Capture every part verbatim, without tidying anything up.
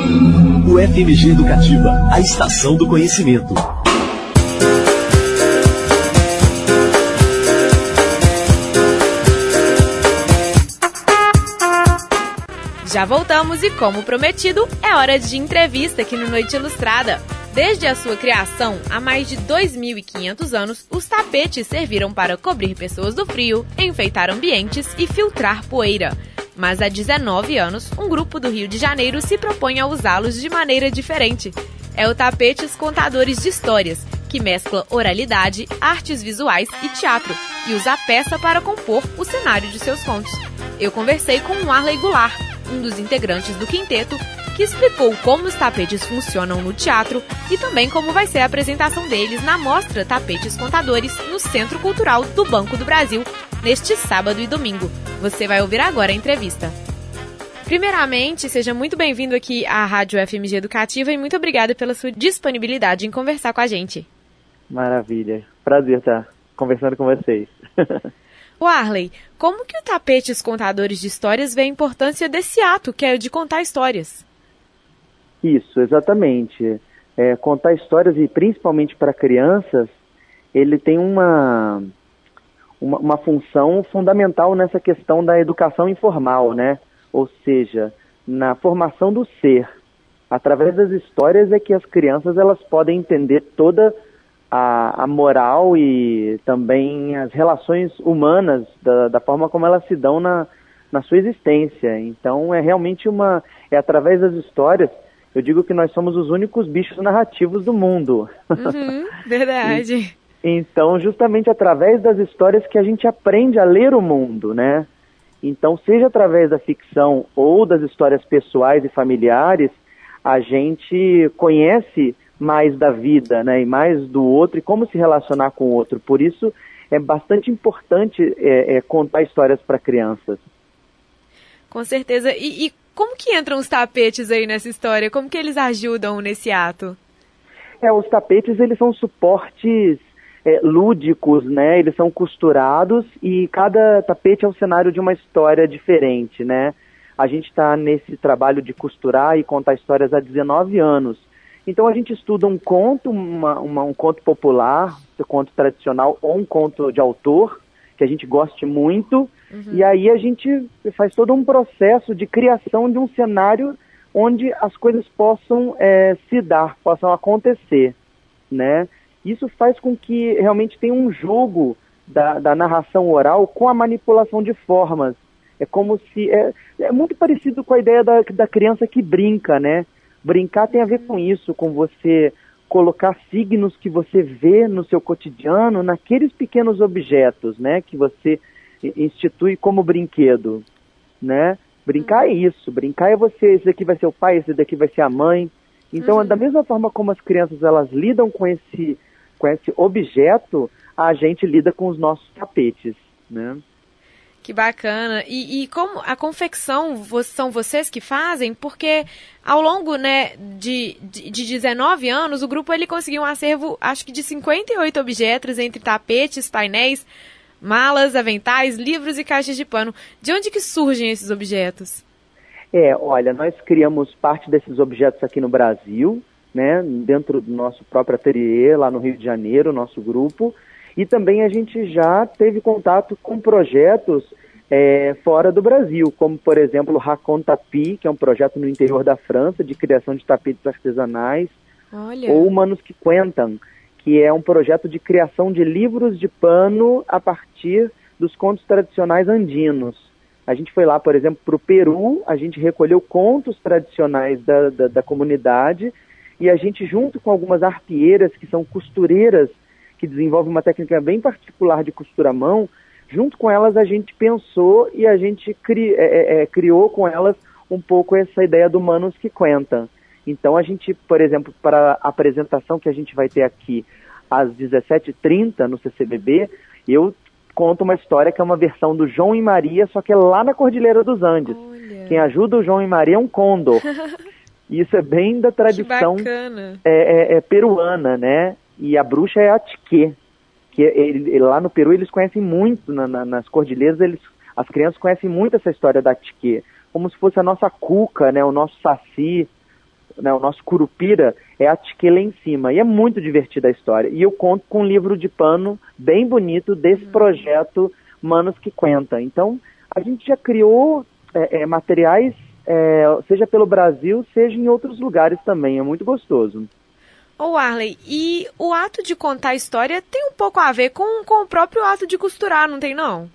O F M G Educativa, a estação do conhecimento. Já voltamos e, como prometido, é hora de entrevista aqui no Noite Ilustrada. Desde a sua criação, há mais de dois mil e quinhentos anos, os tapetes serviram para cobrir pessoas do frio, enfeitar ambientes e filtrar poeira. Mas há dezenove anos, um grupo do Rio de Janeiro se propõe a usá-los de maneira diferente. É o Tapetes Contadores de Histórias, que mescla oralidade, artes visuais e teatro, e usa a peça para compor o cenário de seus contos. Eu conversei com o Arley Goulart, um dos integrantes do quinteto, que explicou como os tapetes funcionam no teatro e também como vai ser a apresentação deles na mostra Tapetes Contadores no Centro Cultural do Banco do Brasil, neste sábado e domingo. Você vai ouvir agora a entrevista. Primeiramente, seja muito bem-vindo aqui à Rádio F M G Educativa e muito obrigada pela sua disponibilidade em conversar com a gente. Maravilha. Prazer estar conversando com vocês. O Arley, como que o Tapetes Contadores de Histórias vê a importância desse ato, que é de contar histórias? Isso, exatamente. É, contar histórias, e principalmente para crianças, ele tem uma, uma, uma função fundamental nessa questão da educação informal, né? Ou seja, na formação do ser. Através das histórias é que as crianças elas podem entender toda a, a moral e também as relações humanas da, da forma como elas se dão na, na sua existência. Então é realmente uma... É através das histórias, eu digo que nós somos os únicos bichos narrativos do mundo. Uhum, verdade. e, então, justamente através das histórias que a gente aprende a ler o mundo, né? Então, seja através da ficção ou das histórias pessoais e familiares, a gente conhece mais da vida, né, e mais do outro, e como se relacionar com o outro. Por isso, é bastante importante é, é, contar histórias para crianças. Com certeza. E, e como que entram os tapetes aí nessa história? Como que eles ajudam nesse ato? É, os tapetes, eles são suportes é, lúdicos, né, eles são costurados e cada tapete é um cenário de uma história diferente, né. A gente está nesse trabalho de costurar e contar histórias há dezenove anos. Então a gente estuda um conto, uma, uma, um conto popular, um conto tradicional ou um conto de autor, que a gente goste muito, uhum. E aí a gente faz todo um processo de criação de um cenário onde as coisas possam é, se dar, possam acontecer, né? Isso faz com que realmente tenha um jogo da, da narração oral com a manipulação de formas. É como se... É, é muito parecido com a ideia da, da criança que brinca, né? Brincar tem a ver com isso, com você colocar signos que você vê no seu cotidiano, naqueles pequenos objetos, né, que você institui como brinquedo, né? Brincar é isso, brincar é você, esse daqui vai ser o pai, esse daqui vai ser a mãe. Então, uhum. Da mesma forma como as crianças elas lidam com esse, com esse objeto, a gente lida com os nossos tapetes, né? Que bacana. E, e como a confecção são vocês que fazem? Porque ao longo, né, de, de, de dezenove anos, o grupo ele conseguiu um acervo, acho que de cinquenta e oito objetos, entre tapetes, painéis, malas, aventais, livros e caixas de pano. De onde que surgem esses objetos? É, olha, nós criamos parte desses objetos aqui no Brasil, né, dentro do nosso próprio ateliê, lá no Rio de Janeiro, nosso grupo. E também a gente já teve contato com projetos é, fora do Brasil, como, por exemplo, o Raconte Tapis, que é um projeto no interior da França, de criação de tapetes artesanais. Olha. Ou Manos que Cuentam, que é um projeto de criação de livros de pano a partir dos contos tradicionais andinos. A gente foi lá, por exemplo, para o Peru, a gente recolheu contos tradicionais da, da, da comunidade e a gente, junto com algumas arpieiras, que são costureiras, que desenvolve uma técnica bem particular de costura à mão, junto com elas a gente pensou e a gente cri, é, é, criou com elas um pouco essa ideia do Manos que Cuentam. Então a gente, por exemplo, para a apresentação que a gente vai ter aqui às dezessete e trinta no C C B B, eu conto uma história que é uma versão do João e Maria, só que é lá na Cordilheira dos Andes. Olha. Quem ajuda o João e Maria é um côndor. Isso é bem da tradição é, é, é, peruana, né? E a bruxa é a Atiqué, que ele, ele, lá no Peru eles conhecem muito, na, na, nas cordilheiras, eles, as crianças conhecem muito essa história da Atiqué, como se fosse a nossa cuca, né, o nosso saci, né, o nosso curupira é a tique lá em cima. E é muito divertida a história. E eu conto com um livro de pano bem bonito desse projeto Manos que Cuenta. Então, a gente já criou é, é, materiais, é, seja pelo Brasil, seja em outros lugares também. É muito gostoso. Ô Arley, e o ato de contar a história tem um pouco a ver com, com o próprio ato de costurar, não tem não?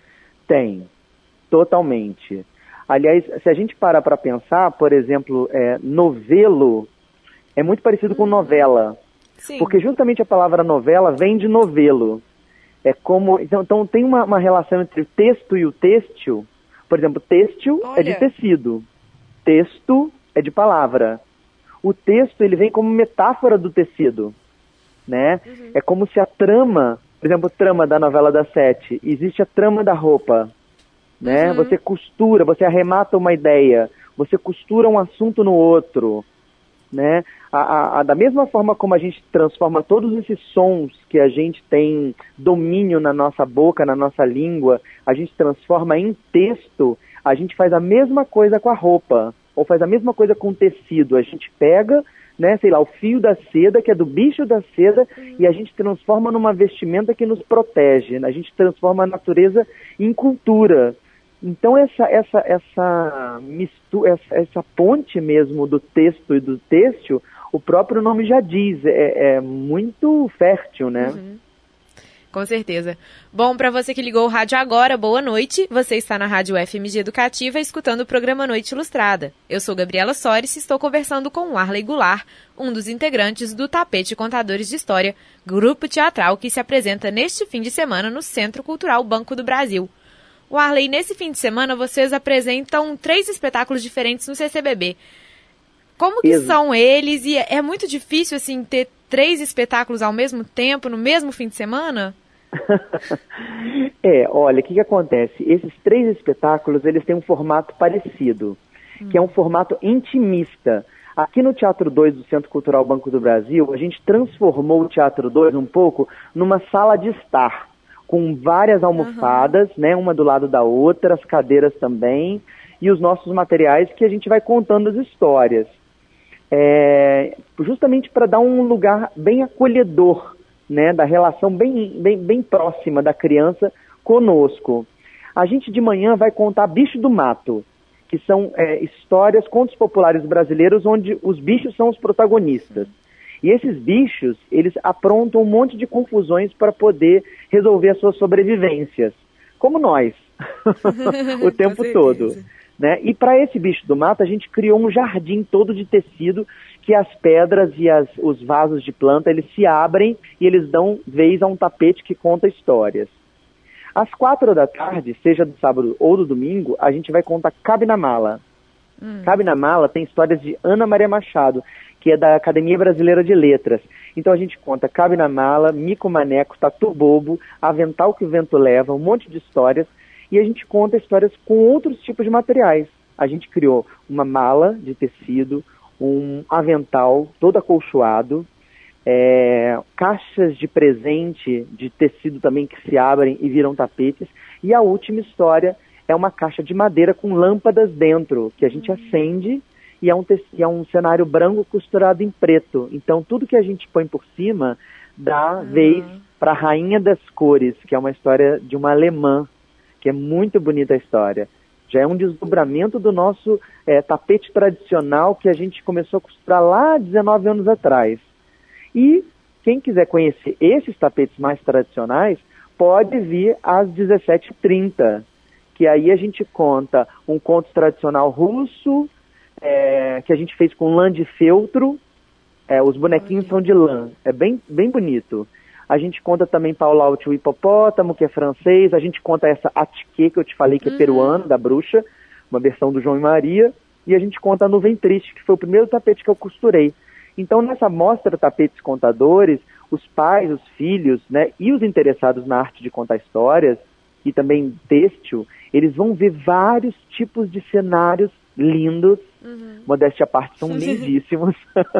Tem, totalmente. Aliás, se a gente parar para pensar, por exemplo, é, novelo é muito parecido com novela. Sim. Porque justamente a palavra novela vem de novelo. É como, então, então tem uma, uma relação entre o texto e o têxtil. Por exemplo, têxtil Olha. é de tecido, texto é de palavra. O texto, ele vem como metáfora do tecido, né? Uhum. É como se a trama, por exemplo, trama da novela das sete, existe a trama da roupa, né? Uhum. Você costura, você arremata uma ideia, você costura um assunto no outro, né? A, a, a, da mesma forma como a gente transforma todos esses sons que a gente tem domínio na nossa boca, na nossa língua, a gente transforma em texto, a gente faz a mesma coisa com a roupa. Ou faz a mesma coisa com o tecido. A gente pega, né, sei lá, o fio da seda, que é do bicho da seda, uhum. e a gente transforma numa vestimenta que nos protege. A gente transforma a natureza em cultura. Então, essa, essa, essa, mistura, essa, essa ponte mesmo do texto e do têxtil, o próprio nome já diz, é, é muito fértil, né? Uhum. Com certeza. Bom, para você que ligou o rádio agora, boa noite. Você está na Rádio F M G Educativa, escutando o programa Noite Ilustrada. Eu sou Gabriela Soares e estou conversando com o Arley Goulart, um dos integrantes do Tapete Contadores de História, grupo teatral que se apresenta neste fim de semana no Centro Cultural Banco do Brasil. O Arley, nesse fim de semana vocês apresentam três espetáculos diferentes no C C B B. Como que Isso. são eles? E é muito difícil, assim, ter três espetáculos ao mesmo tempo, no mesmo fim de semana? É, olha, o que, que acontece? Esses três espetáculos, eles têm um formato parecido, hum. que é um formato intimista. Aqui no Teatro dois do Centro Cultural Banco do Brasil, a gente transformou o Teatro dois um pouco numa sala de estar, com várias almofadas, uhum. né, uma do lado da outra, as cadeiras também, e os nossos materiais que a gente vai contando as histórias. É, justamente para dar um lugar bem acolhedor, né, da relação bem, bem, bem próxima da criança conosco. A gente de manhã vai contar Bicho do Mato, que são é, histórias, contos populares brasileiros onde os bichos são os protagonistas. E esses bichos, eles aprontam um monte de confusões para poder resolver as suas sobrevivências, como nós, o tempo todo. Né? E para esse bicho do mato, a gente criou um jardim todo de tecido, que as pedras e as, os vasos de planta, eles se abrem e eles dão vez a um tapete que conta histórias. Às quatro da tarde, seja do sábado ou do domingo, a gente vai contar Cabe na Mala. Hum. Cabe na Mala tem histórias de Ana Maria Machado, que é da Academia Brasileira de Letras. Então a gente conta Cabe na Mala, Mico Maneco, Tatu Bobo, Avental que o Vento Leva, um monte de histórias, e a gente conta histórias com outros tipos de materiais. A gente criou uma mala de tecido, um avental todo acolchoado, é, caixas de presente de tecido também que se abrem e viram tapetes, e a última história é uma caixa de madeira com lâmpadas dentro, que a gente uhum. acende, e é, um e é um cenário branco costurado em preto. Então tudo que a gente põe por cima dá uhum. vez para a Rainha das Cores, que é uma história de uma alemã, que é muito bonita a história. Já é um desdobramento do nosso é, tapete tradicional que a gente começou a costurar lá dezenove anos atrás. E quem quiser conhecer esses tapetes mais tradicionais, pode vir às dezessete e trinta, que aí a gente conta um conto tradicional russo, é, que a gente fez com lã de feltro, é, os bonequinhos são de lã, é bem, bem bonito. A gente conta também Paulaute o Hipopótamo, que é francês. A gente conta essa Atike, que eu te falei, que é uhum. peruano, da bruxa, uma versão do João e Maria. E a gente conta a Nuvem Triste, que foi o primeiro tapete que eu costurei. Então, nessa mostra Tapetes Contadores, os pais, os filhos, né, e os interessados na arte de contar histórias, e também têxtil, eles vão ver vários tipos de cenários lindos. Uhum. Modéstia à parte, são lindíssimos.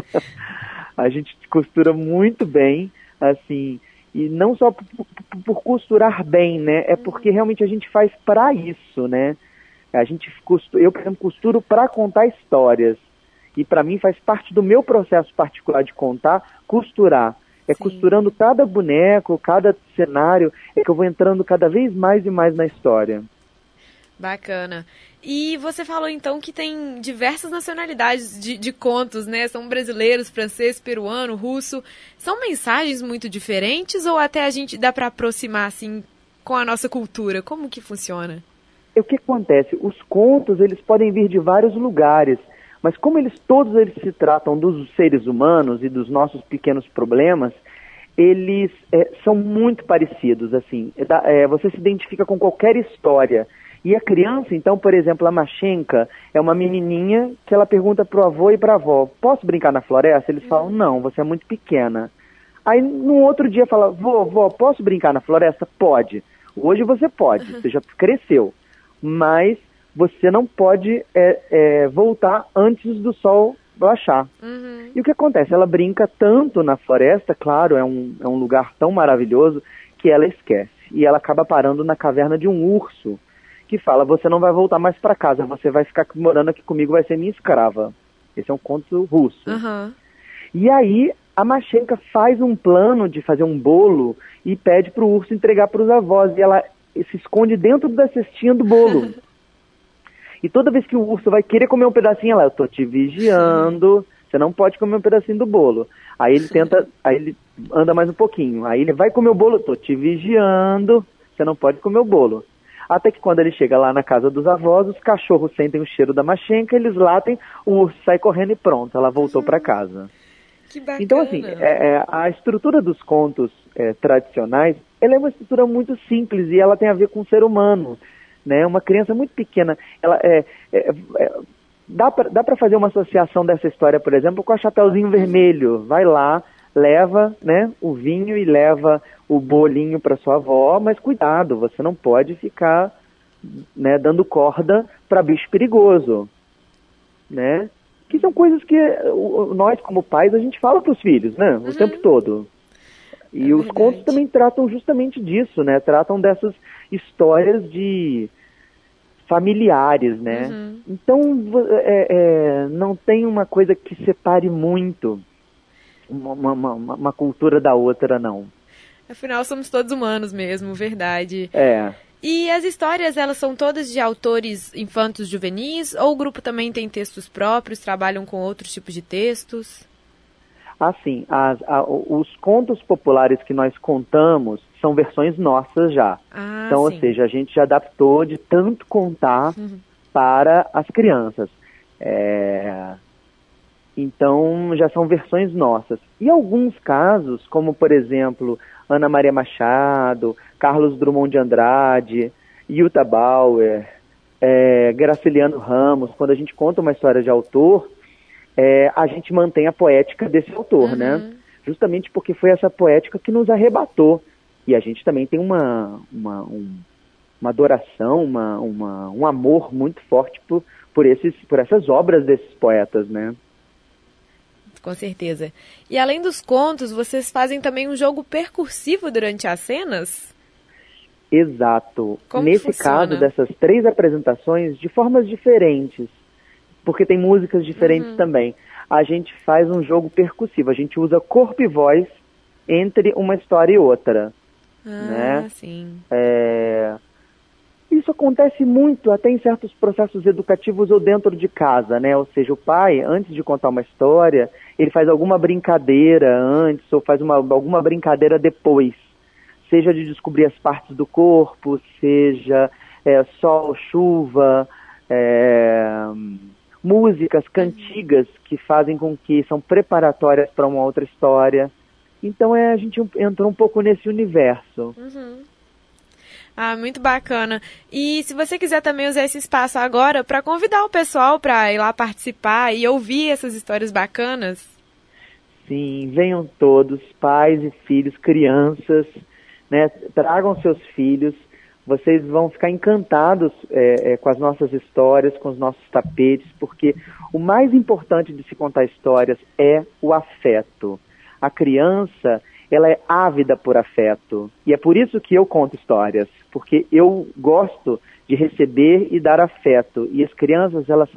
A gente costura muito bem. Assim, e não só por, por, por costurar bem, né, é porque realmente a gente faz para isso, né, a gente costura, eu, por exemplo, costuro para contar histórias, E para mim faz parte do meu processo particular de contar, costurar. É Sim. costurando cada boneco, cada cenário, é que eu vou entrando cada vez mais e mais na história. Bacana. E você falou então que tem diversas nacionalidades de, de contos, né? São brasileiros, francês, peruano, russo. São mensagens muito diferentes ou até a gente dá para aproximar assim com a nossa cultura? Como que funciona? O que acontece? Os contos, eles podem vir de vários lugares, mas como eles todos eles se tratam dos seres humanos e dos nossos pequenos problemas, eles é, são muito parecidos, assim. É, você se identifica com qualquer história. E a criança, então, por exemplo, a Mashenka é uma menininha que ela pergunta pro avô e pra avó, posso brincar na floresta? Eles falam, não, você é muito pequena. Aí, no outro dia, fala, vô, vó, posso brincar na floresta? Pode. Hoje você pode, você já cresceu. Mas você não pode é, é, voltar antes do sol baixar. Uhum. E o que acontece? Ela brinca tanto na floresta, claro, é um, é um lugar tão maravilhoso, que ela esquece. E ela acaba parando na caverna de um urso, que fala, você não vai voltar mais para casa, você vai ficar morando aqui comigo, vai ser minha escrava. Esse é um conto russo. Uhum. E aí, a Mashenka faz um plano de fazer um bolo e pede pro urso entregar para os avós, e ela se esconde dentro da cestinha do bolo. E toda vez que o urso vai querer comer um pedacinho, ela, eu tô te vigiando, você não pode comer um pedacinho do bolo. Aí ele tenta, aí ele anda mais um pouquinho, aí ele vai comer o bolo, eu tô te vigiando, você não pode comer o bolo. Até que quando ele chega lá na casa dos avós, os cachorros sentem o cheiro da Mashenka, eles latem, o urso sai correndo e pronto, ela voltou para casa. Que bacana. Então, assim, é, é, a estrutura dos contos é, tradicionais, ela é uma estrutura muito simples e ela tem a ver com o ser humano, né? Uma criança muito pequena, ela é, é, é, dá para dá para fazer uma associação dessa história, por exemplo, com a Chapeuzinho Vermelho. Vai lá, leva, né, o vinho e leva o bolinho para sua avó, mas cuidado, você não pode ficar, né, dando corda para bicho perigoso, né? Que são coisas que nós, como pais, a gente fala para os filhos, né, o uhum. tempo todo. E é os verdade. Contos também tratam justamente disso, né? Tratam dessas histórias de familiares, né? Uhum. Então, é, é, não tem uma coisa que separe muito uma, uma, uma cultura da outra, não. Afinal, somos todos humanos mesmo, verdade. É. E as histórias, elas são todas de autores infantos juvenis? Ou o grupo também tem textos próprios, trabalham com outros tipos de textos? Assim, as, a, os contos populares que nós contamos são versões nossas já. Ah, então, sim. Ou seja, a gente já adaptou de tanto contar uhum. para as crianças. É... Então, já são versões nossas. E alguns casos, como, por exemplo, Ana Maria Machado, Carlos Drummond de Andrade, Jutta Bauer, é, Graciliano Ramos, quando a gente conta uma história de autor, é, a gente mantém a poética desse autor, uhum. né? Justamente porque foi essa poética que nos arrebatou. E a gente também tem uma, uma, um, uma adoração, uma, uma, um amor muito forte por, por, esses, por essas obras desses poetas, né? Com certeza. E além dos contos, vocês fazem também um jogo percursivo durante as cenas? Exato. Como Nesse funciona? caso, dessas três apresentações, de formas diferentes, porque tem músicas diferentes uhum. também, a gente faz um jogo percussivo. A gente usa corpo e voz entre uma história e outra. Ah, né? sim. É... Isso acontece muito até em certos processos educativos ou dentro de casa, né? Ou seja, o pai, antes de contar uma história, ele faz alguma brincadeira antes ou faz uma, alguma brincadeira depois. Seja de descobrir as partes do corpo, seja é, sol, chuva, é, músicas, cantigas que fazem com que são preparatórias para uma outra história. Então é, a gente entrou um pouco nesse universo. Uhum. Ah, muito bacana. E se você quiser também usar esse espaço agora para convidar o pessoal para ir lá participar e ouvir essas histórias bacanas. Sim, venham todos, pais e filhos, crianças, né? Tragam seus filhos. Vocês vão ficar encantados é, é, com as nossas histórias, com os nossos tapetes, porque o mais importante de se contar histórias é o afeto. A criança, ela é ávida por afeto. E é por isso que eu conto histórias, porque eu gosto de receber e dar afeto. E as crianças, elas são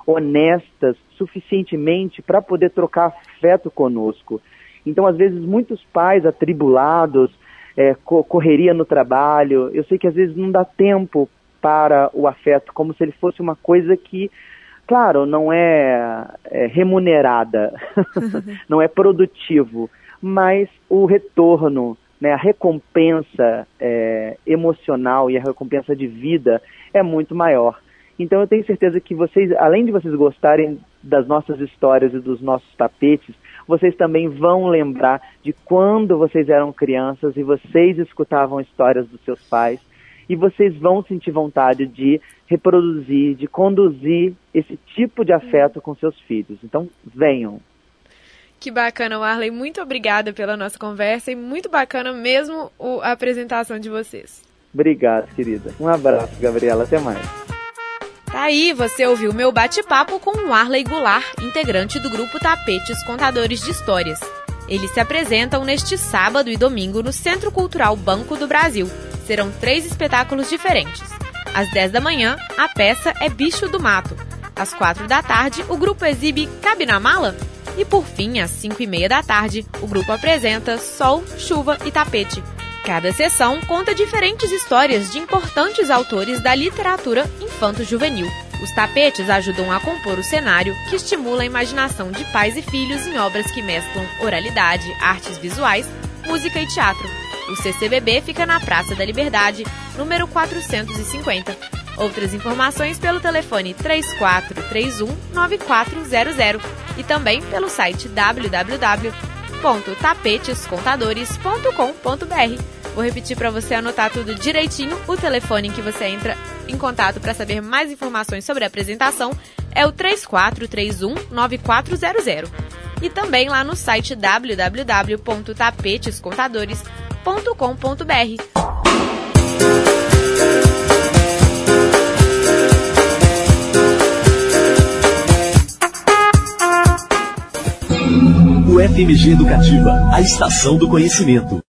honestas suficientemente para poder trocar afeto conosco. Então, às vezes, muitos pais atribulados, é, co- correria no trabalho, eu sei que às vezes não dá tempo para o afeto, como se ele fosse uma coisa que, claro, não é, é remunerada, não é produtivo, mas o retorno, né, a recompensa é, emocional e a recompensa de vida é muito maior. Então eu tenho certeza que vocês, além de vocês gostarem das nossas histórias e dos nossos tapetes, vocês também vão lembrar de quando vocês eram crianças e vocês escutavam histórias dos seus pais, e vocês vão sentir vontade de reproduzir, de conduzir esse tipo de afeto com seus filhos. Então, venham. Que bacana, Warley. Muito obrigada pela nossa conversa e muito bacana mesmo o, a apresentação de vocês. Obrigado, querida. Um abraço, Gabriela. Até mais. Tá aí, você ouviu meu bate-papo com o Warley Goulart, integrante do grupo Tapetes Contadores de Histórias. Eles se apresentam neste sábado e domingo no Centro Cultural Banco do Brasil. Serão três espetáculos diferentes. Às dez da manhã, a peça é Bicho do Mato. Às quatro da tarde, o grupo exibe Cabe na Mala? E por fim, às cinco e meia da tarde, o grupo apresenta Sol, Chuva e Tapete. Cada sessão conta diferentes histórias de importantes autores da literatura infanto-juvenil. Os tapetes ajudam a compor o cenário que estimula a imaginação de pais e filhos em obras que mesclam oralidade, artes visuais, música e teatro. O C C B B fica na Praça da Liberdade, número quatrocentos e cinquenta. Outras informações pelo telefone três quatro três um, nove quatro zero zero e também pelo site w w w ponto tapetes contadores ponto com ponto b r. Vou repetir para você anotar tudo direitinho. O telefone em que você entra em contato para saber mais informações sobre a apresentação é o três quatro três um, nove quatro zero zero. E também lá no site w w w ponto tapetes contadores ponto com ponto b r. O F M G Educativa, a estação do conhecimento.